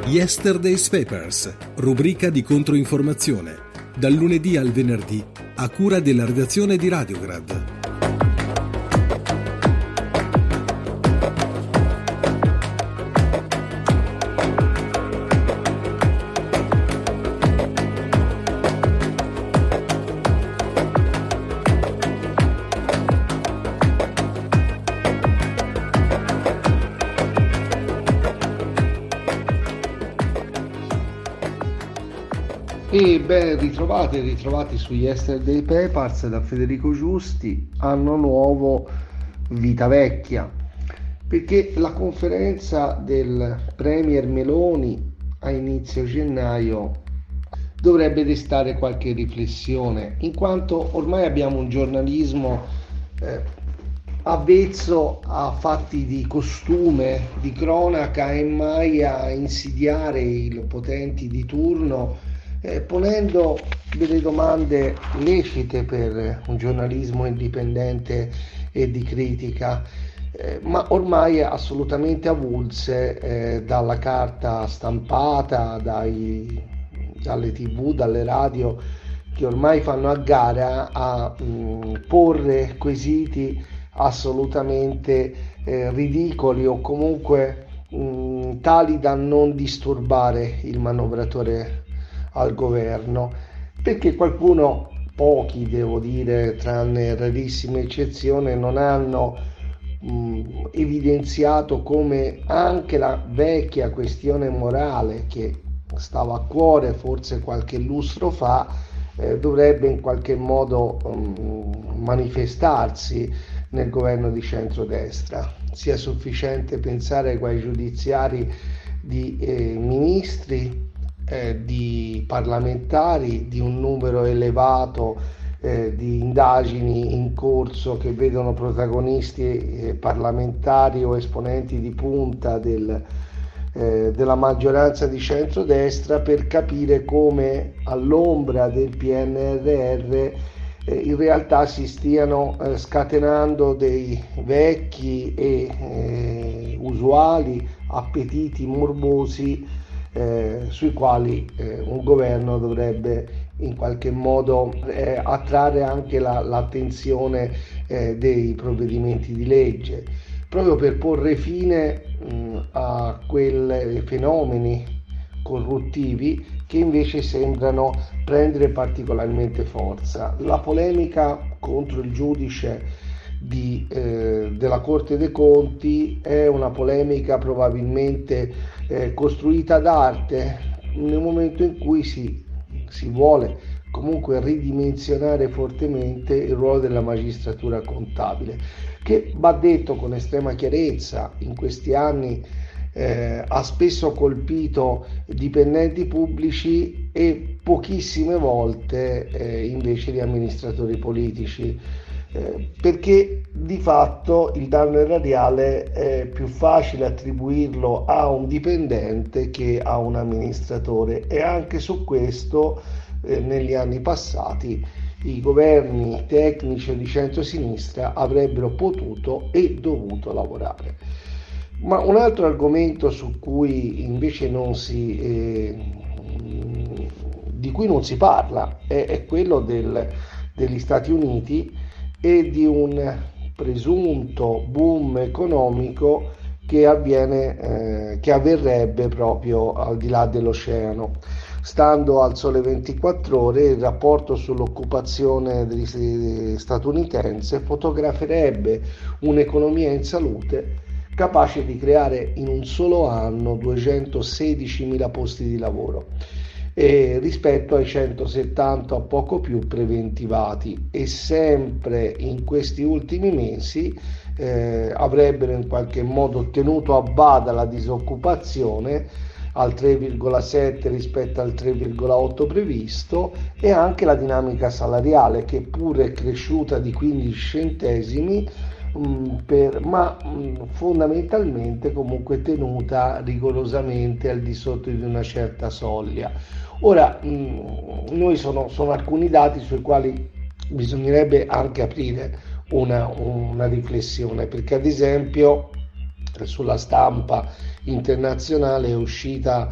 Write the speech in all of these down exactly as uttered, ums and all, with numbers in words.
Yesterday's Papers, rubrica di controinformazione, dal lunedì al venerdì, a cura della redazione di Radiograd. E ben ritrovati e ritrovati su Yesterday Papers da Federico Giusti. Anno nuovo, vita vecchia, perché la conferenza del Premier Meloni a inizio gennaio dovrebbe destare qualche riflessione, in quanto ormai abbiamo un giornalismo eh, avvezzo a fatti di costume, di cronaca e mai a insidiare i potenti di turno, Eh, ponendo delle domande lecite per un giornalismo indipendente e di critica, eh, ma ormai assolutamente avulse eh, dalla carta stampata, dai, dalle tv, dalle radio, che ormai fanno a gara a mh, porre quesiti assolutamente eh, ridicoli o comunque mh, tali da non disturbare il manovratore al governo, perché qualcuno, pochi devo dire, tranne rarissime eccezioni, non hanno mh, evidenziato come anche la vecchia questione morale che stava a cuore forse qualche lustro fa eh, dovrebbe in qualche modo mh, manifestarsi nel governo di centrodestra. Sia sufficiente pensare ai guai giudiziari di eh, ministri, Eh, di parlamentari, di un numero elevato eh, di indagini in corso che vedono protagonisti eh, parlamentari o esponenti di punta del, eh, della maggioranza di centrodestra, per capire come all'ombra del P N R R eh, in realtà si stiano eh, scatenando dei vecchi e eh, usuali appetiti morbosi Eh, sui quali eh, un governo dovrebbe in qualche modo eh, attrarre anche la, l'attenzione eh, dei provvedimenti di legge, proprio per porre fine mh, a quei fenomeni corruttivi che invece sembrano prendere particolarmente forza. La polemica contro il giudice Di, eh, della Corte dei Conti è una polemica probabilmente eh, costruita d'arte nel momento in cui si, si vuole comunque ridimensionare fortemente il ruolo della magistratura contabile, che, va detto con estrema chiarezza, in questi anni eh, ha spesso colpito dipendenti pubblici e pochissime volte eh, invece gli amministratori politici. Eh, perché di fatto il danno erariale è più facile attribuirlo a un dipendente che a un amministratore, e anche su questo eh, negli anni passati i governi tecnici di centrosinistra avrebbero potuto e dovuto lavorare. Ma un altro argomento su cui invece non si eh, di cui non si parla è, è quello del, degli Stati Uniti e di un presunto boom economico che avviene, eh, che avverrebbe proprio al di là dell'oceano. Stando al Sole ventiquattro Ore, il rapporto sull'occupazione statunitense fotograferebbe un'economia in salute capace di creare in un solo anno duecentosedicimila posti di lavoro, E rispetto ai centosettanta o poco più preventivati, e sempre in questi ultimi mesi eh, avrebbero in qualche modo tenuto a bada la disoccupazione al tre virgola sette rispetto al tre virgola otto previsto, e anche la dinamica salariale, che pure è cresciuta di quindici centesimi, mh, per, ma mh, fondamentalmente comunque tenuta rigorosamente al di sotto di una certa soglia. Ora, mh, noi sono, sono alcuni dati sui quali bisognerebbe anche aprire una, una riflessione, perché ad esempio sulla stampa internazionale è uscita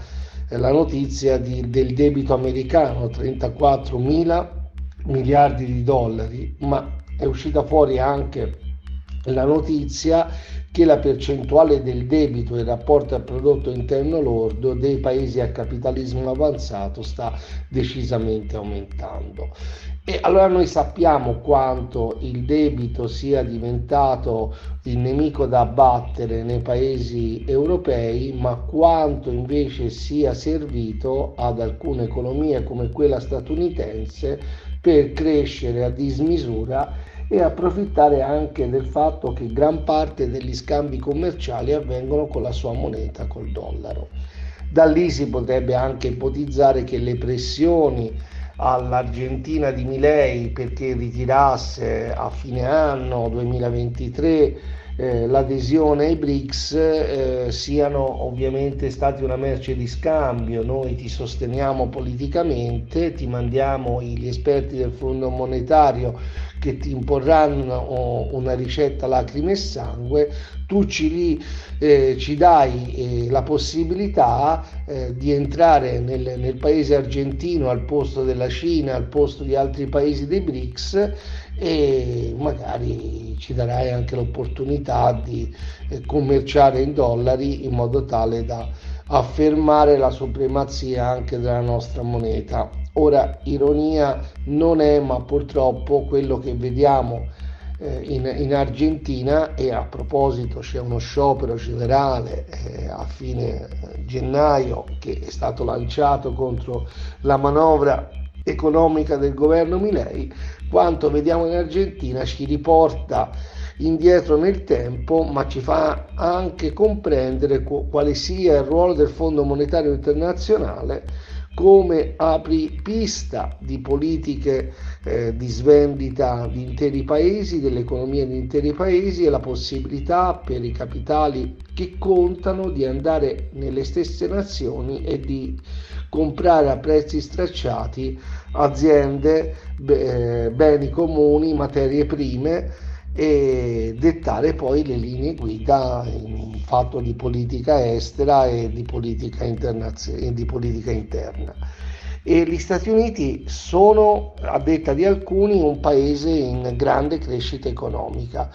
la notizia di, del debito americano, trentaquattro mila miliardi di dollari, ma è uscita fuori anche la notizia che la percentuale del debito in rapporto al prodotto interno lordo dei paesi a capitalismo avanzato sta decisamente aumentando. E allora noi sappiamo quanto il debito sia diventato il nemico da abbattere nei paesi europei, ma quanto invece sia servito ad alcune economie come quella statunitense per crescere a dismisura e approfittare anche del fatto che gran parte degli scambi commerciali avvengono con la sua moneta, col dollaro. Da lì si potrebbe anche ipotizzare che le pressioni all'Argentina di Milei perché ritirasse a fine anno duemilaventitré eh, l'adesione ai B R I C S eh, siano ovviamente stati una merce di scambio. Noi ti sosteniamo politicamente, ti mandiamo gli esperti del Fondo Monetario che ti imporranno una ricetta lacrime e sangue, tu ci, eh, ci dai eh, la possibilità eh, di entrare nel, nel paese argentino al posto della Cina, al posto di altri paesi dei B R I C S, e magari ci darai anche l'opportunità di eh, commerciare in dollari in modo tale da affermare la supremazia anche della nostra moneta. Ora, ironia non è, ma purtroppo quello che vediamo eh, in, in Argentina, e a proposito c'è uno sciopero generale eh, a fine gennaio che è stato lanciato contro la manovra economica del governo Milei, quanto vediamo in Argentina ci riporta indietro nel tempo, ma ci fa anche comprendere quale sia il ruolo del Fondo Monetario Internazionale come apripista di politiche eh, di svendita di interi paesi, delle economie di interi paesi, e la possibilità per i capitali che contano di andare nelle stesse nazioni e di comprare a prezzi stracciati aziende, eh, beni comuni, materie prime, e dettare poi le linee guida in fatto di politica estera e di politica internazionale, di politica interna. E gli Stati Uniti sono, a detta di alcuni, un paese in grande crescita economica,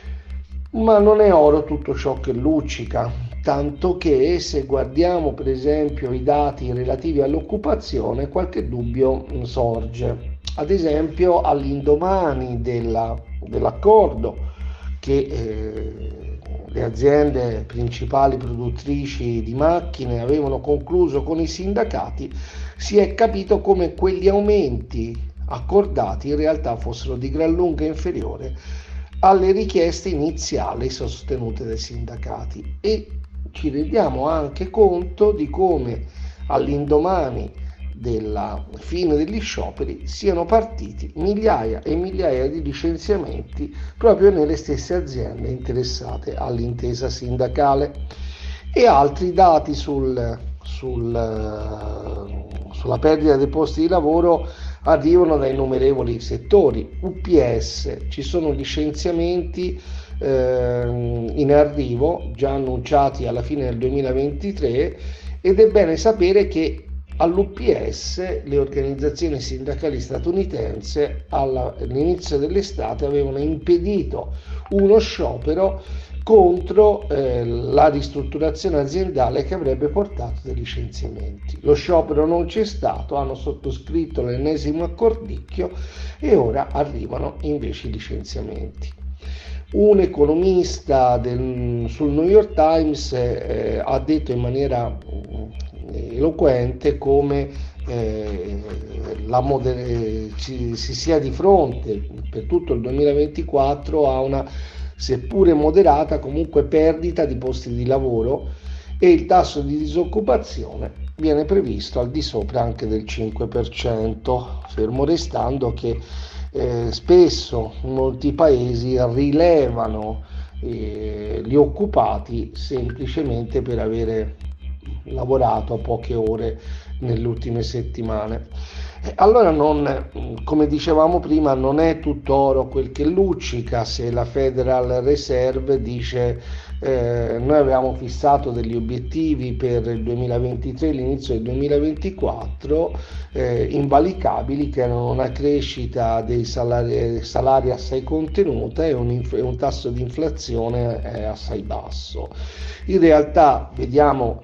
ma non è oro tutto ciò che luccica, tanto che se guardiamo per esempio i dati relativi all'occupazione qualche dubbio sorge. Ad esempio, all'indomani della, dell'accordo che eh, le aziende principali produttrici di macchine avevano concluso con i sindacati, si è capito come quegli aumenti accordati in realtà fossero di gran lunga inferiori alle richieste iniziali sostenute dai sindacati, e ci rendiamo anche conto di come all'indomani della fine degli scioperi siano partiti migliaia e migliaia di licenziamenti proprio nelle stesse aziende interessate all'intesa sindacale. E altri dati sul, sul, sulla perdita dei posti di lavoro arrivano da innumerevoli settori. U P S, ci sono licenziamenti eh, in arrivo già annunciati alla fine del duemilaventitré, ed è bene sapere che all'U P S le organizzazioni sindacali statunitensi all'inizio dell'estate avevano impedito uno sciopero contro eh, la ristrutturazione aziendale che avrebbe portato dei licenziamenti. Lo sciopero non c'è stato, hanno sottoscritto l'ennesimo accordicchio e ora arrivano invece i licenziamenti. Un economista del, sul New York Times eh, ha detto in maniera eloquente come eh, la moder- ci, si sia di fronte per tutto il duemilaventiquattro a una, seppure moderata, comunque perdita di posti di lavoro, e il tasso di disoccupazione viene previsto al di sopra anche del cinque per cento, fermo restando che eh, spesso molti paesi rilevano eh, gli occupati semplicemente per avere lavorato poche ore nelle ultime settimane. Allora, non, come dicevamo prima, non è tutto oro quel che luccica se la Federal Reserve dice Eh, noi avevamo fissato degli obiettivi per il duemilaventitré, l'inizio del duemilaventiquattro, eh, invalicabili, che erano una crescita dei salari, salari assai contenuta e un, inf- un tasso di inflazione eh, assai basso. In realtà vediamo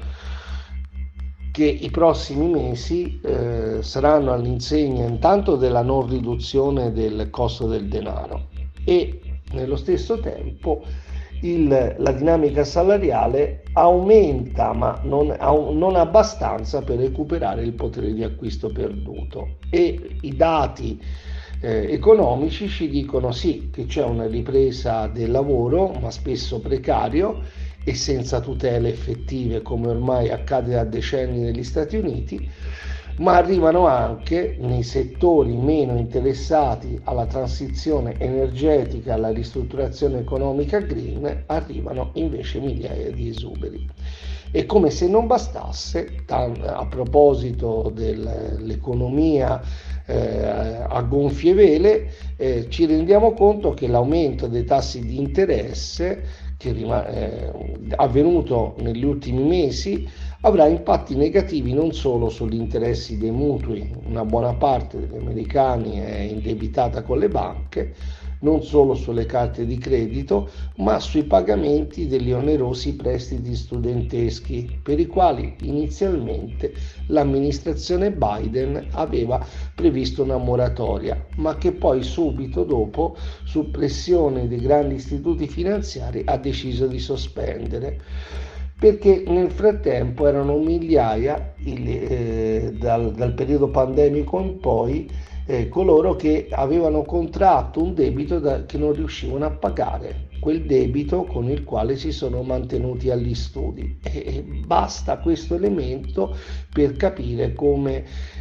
che i prossimi mesi eh, saranno all'insegna intanto della non riduzione del costo del denaro e nello stesso tempo il, la dinamica salariale aumenta, ma non, non abbastanza per recuperare il potere di acquisto perduto, e i dati eh, economici ci dicono sì che c'è una ripresa del lavoro, ma spesso precario e senza tutele effettive, come ormai accade da decenni negli Stati Uniti, ma arrivano anche nei settori meno interessati alla transizione energetica, alla ristrutturazione economica green, arrivano invece migliaia di esuberi. E come se non bastasse, a proposito dell'economia eh, a gonfie vele, eh, ci rendiamo conto che l'aumento dei tassi di interesse che è avvenuto negli ultimi mesi avrà impatti negativi non solo sugli interessi dei mutui, una buona parte degli americani è indebitata con le banche, non solo sulle carte di credito, ma sui pagamenti degli onerosi prestiti studenteschi, per i quali inizialmente l'amministrazione Biden aveva previsto una moratoria, ma che poi subito dopo, su pressione dei grandi istituti finanziari, ha deciso di sospendere, perché nel frattempo erano migliaia il, eh, dal, dal periodo pandemico in poi eh, coloro che avevano contratto un debito da, che non riuscivano a pagare, quel debito con il quale si sono mantenuti agli studi, e, e basta questo elemento per capire come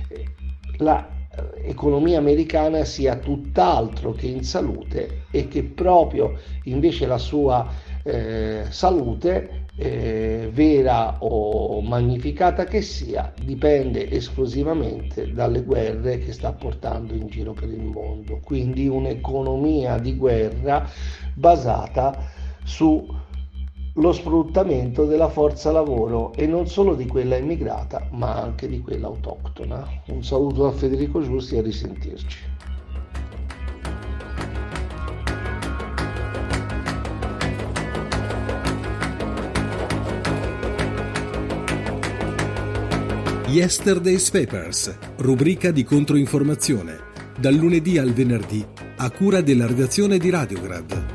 la economia americana sia tutt'altro che in salute e che proprio invece la sua eh, salute Eh, vera o magnificata che sia, dipende esclusivamente dalle guerre che sta portando in giro per il mondo. Quindi un'economia di guerra basata sullo sfruttamento della forza lavoro, e non solo di quella immigrata ma anche di quella autoctona. Un saluto da Federico Giusti e a risentirci. Yesterday's Papers, rubrica di controinformazione, dal lunedì al venerdì, a cura della redazione di Radiograd.